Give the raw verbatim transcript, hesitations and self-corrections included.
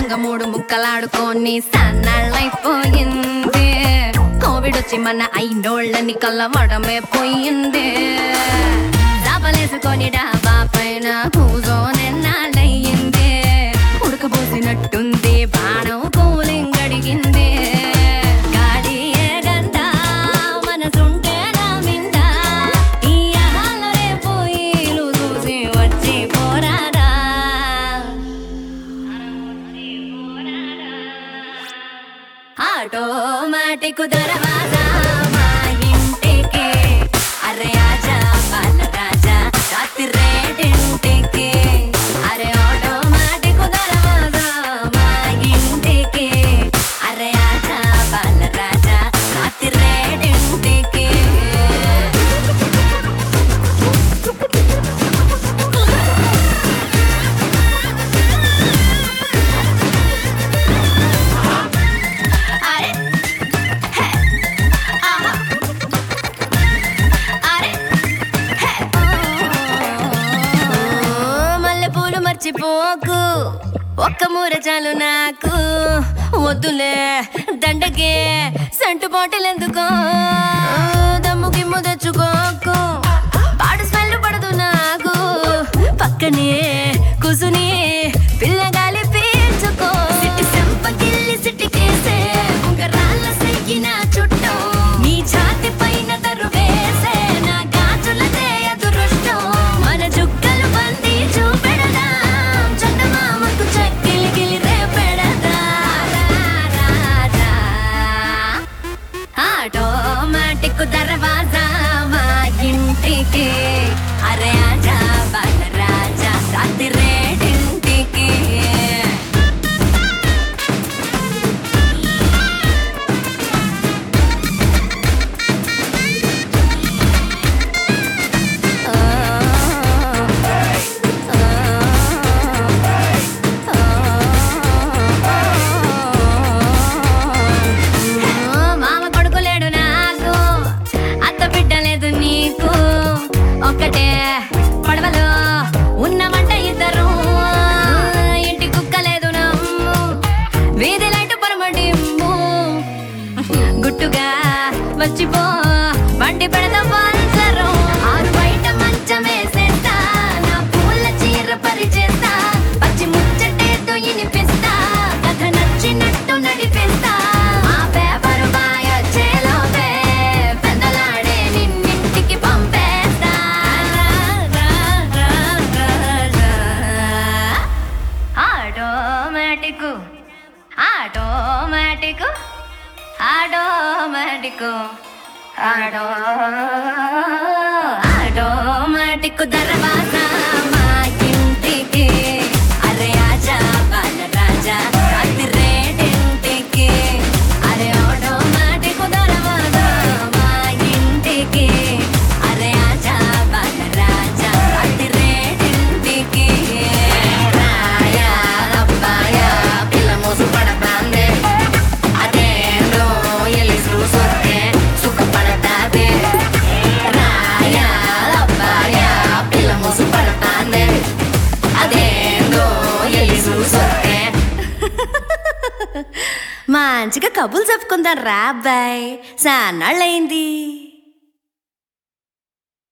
సరసంగా మూడు ముక్కలాడుకొని సన్నాళ్ళైపోయింది. కోవిడ్ వచ్చి మన అయినోళ్ళని కళ్ళమడమే పోయింది. చాపలేసుకొని డాబా పైన కూజోనెన్నాళ్ళయ్యింది. ఉడకబోసినట్టుంది బాణం కూలింగ్ అడిగింది. గాడి ఏగంట మనసుంటే నా మింట ఈ ఆహాలరే పోయిలు చూసి వచ్చి పోరాడా. ఆటోమేటిక్ దర్వాజా మా ఇంటికి అరే ఆజా బాల రాజా రాత్రి రేడింటికి. అరే ఆటోమేటిక్ దర్వాజా మా ఇంటికి అరే ఆజా బాల రాజా రాత్రి రేడింటికి. అరే హే ఆహా అరే హే మల్లెపూలు మర్చిపోకు ఒక్క మూర చాలు నాకు. వద్దులే దండకే సెంటు బాటిల్ ఎందుకో. దమ్ము గిమ్ము తెచ్చుకోకు పాడు స్మెల్ పడదు నాకు. పక్కనే కుసుని పిల్లగాలి పీల్చుకో. సిట్టి సెంపగిల్లి సిట్టికేసే ఉంగరాళ్ళ సెయ్యిన చుట్టూ నీ ఛాతి పైన దరువేసే నా గాజులదే అదృష్టం. మన జుక్కలు బంది చూపెడదాం చందమామకు చక్కిలి గిలి రేపెడదా. రాజా ఆటోమేటిక్ దర్వాజా మా ఇంటికి అరే ఆజా బాల రాజా రాత్రి రేడింటికి. మామ కొడుకులేడు నాకు అత్త బిడ్డలేదు నీకు. ఒక్కటే పడవలో ఉన్నమంట ఇద్దరు. ఇంటి కుక్కలేదు నమ్ము వీధి లైట్ పరమడింపు. గుట్టుగా వచ్చిపో బండి పెడతా పంచరు. ఆరు బయట మంచమేసేస్తా నా పూల చీర పరిచేస్తా. పచ్చి ముచ్చటేదో ఇనిపిస్తా కథ నచ్చినట్టు నడిపిస్తా. ఆ పేపరు బాయ చేలోపే పెద్దలాడే నిన్నింటికి పంపేస్తా. రా, రా, రా, రా, రా. Automatic automatic automatic auto automatic దర్వాజా మా ఇంటికి అరే ఆజా బాల రాజా రాత్రి రేడింటికి. అరే ఆటోమేటిక్ దర్వాజా మా ఇంటికి అరే ఆజా బాల రాజా రాత్రి రేడింటికి. రాయా అబ్బాయా పిల్ల మోసు పడతాందే అదేందో ఎలి చూసొస్తే సుఖపడతాదే. రాయా అబ్బాయా పిల్ల మోసు పడతాందే అదేందో ఎలి చూసొస్తే. మంచిగా కబుర్లు చెప్పుకుందాం రా అబ్బాయి, సాన్నాళ్ళయింది.